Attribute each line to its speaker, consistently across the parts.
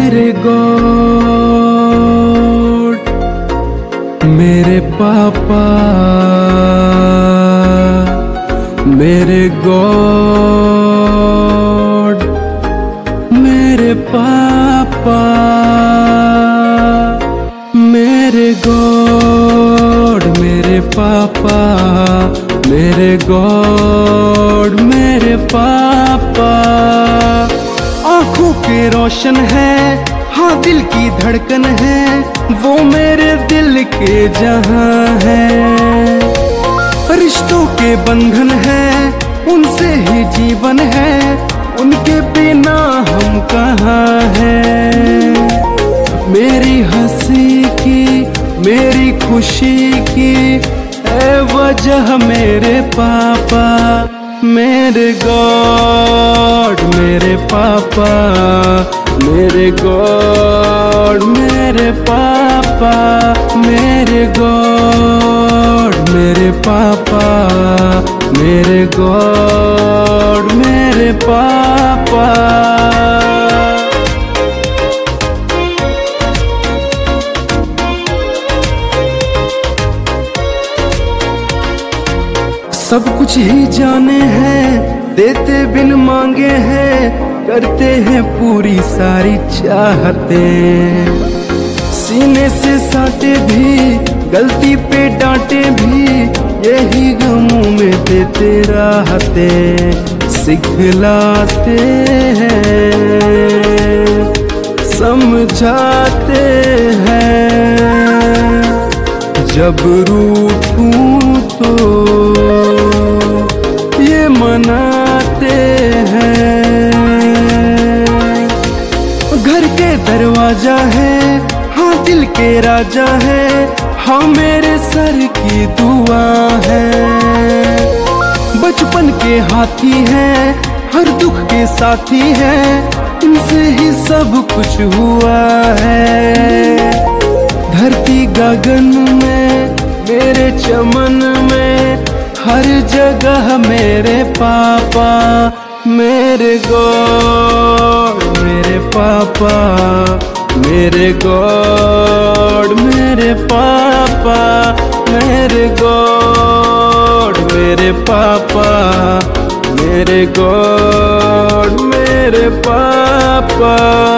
Speaker 1: मेरे गॉड, मेरे पापा, मेरे गॉड, मेरे पापा, मेरे गॉड, मेरे पापा, मेरे गॉड, मेरे पापा। आंखों के रोशन है, हाँ दिल की धड़कन है, वो मेरे दिल के जहां है। रिश्तों के बंधन है, उनसे ही जीवन है, उनके बिना हम कहाँ हैं। मेरी हंसी की, मेरी खुशी की है वजह मेरे पापा, मेरे गॉड, मेरे पापा, मेरे गॉड, मेरे पापा, मेरे गॉड, मेरे पापा, मेरे गॉड, मेरे पापा। सब कुछ ही जाने हैं, देते बिन मांगे हैं, करते हैं पूरी सारी चाहते। सीने से साटे भी, गलती पे डांटे भी, यही गमों में देते राहते। सिखलाते हैं, समझाते हैं, जब रूठूं तो ये मनाते हैं। घर के दरवाजा है, हाँ दिल के राजा है, हाँ मेरे सर की दुआ है। बचपन के हाथी हैं, हर दुख के साथी हैं, इनसे ही सब कुछ हुआ है। धरती गगन में, मेरे चमन में, हर जगह मेरे पापा, मेरे गॉड, मेरे पापा, मेरे गॉड, मेरे पापा, मेरे गॉड, मेरे पापा, मेरे गॉड, मेरे पापा।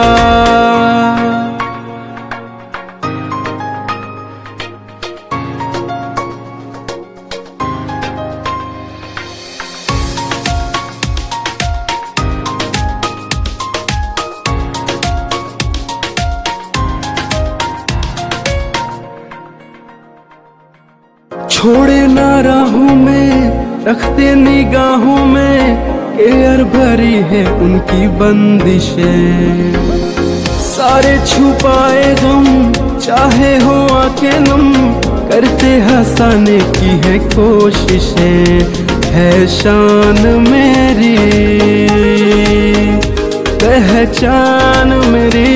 Speaker 1: छोड़े ना राहों में, रखते निगाहों में, केयर भरी है उनकी बंदिशें। सारे छुपाए गम, चाहे हो आंखें नम, करते हंसाने की है कोशिशें। है शान मेरी, पहचान मेरी,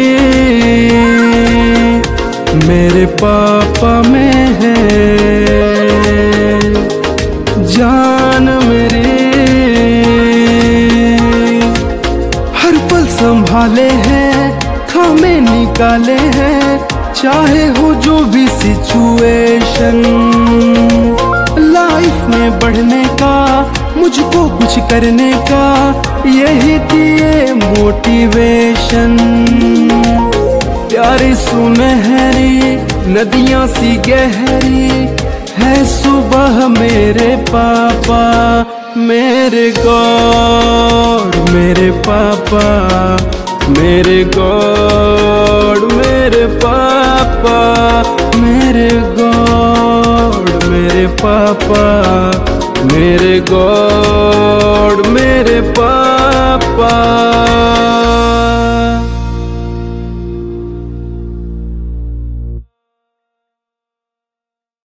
Speaker 1: मेरे पापा में है जान मेरी। हर पल संभाले हैं, खामे निकाले हैं, चाहे हो जो भी सिचुएशन। लाइफ में बढ़ने का, मुझको कुछ करने का, यही दिए मोटिवेशन। प्यारी सुनहरी नदियां सी गहरी है सुबह मेरे पापा, मेरे गॉड, मेरे पापा, मेरे गॉड, मेरे पापा, मेरे गॉड, मेरे पापा, मेरे गॉड, मेरे पापा।